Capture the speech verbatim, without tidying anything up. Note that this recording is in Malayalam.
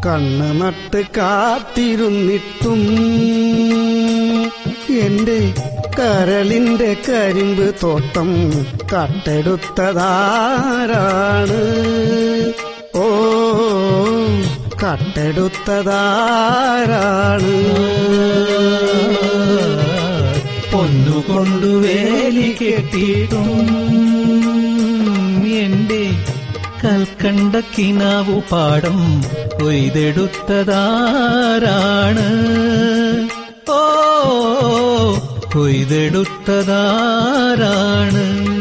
കണ്ണ് നട്ട് കാത്തിരുന്നിട്ടും എന്റെ കരളിന്റെ കരിമ്പ് തോട്ടം കട്ടെടുത്തതാരാണ്? ഓ കട്ടെടുത്തതാരാണ്? പൊന്നുകൊണ്ടു വേലി കെട്ടിയിട്ടും എന്റെ കൽക്കണ്ട കിനാവു പാടം കൊയ്തെടുത്തതാരാണ്? ഓ കൊയ്തെടുത്തതാരാണ്?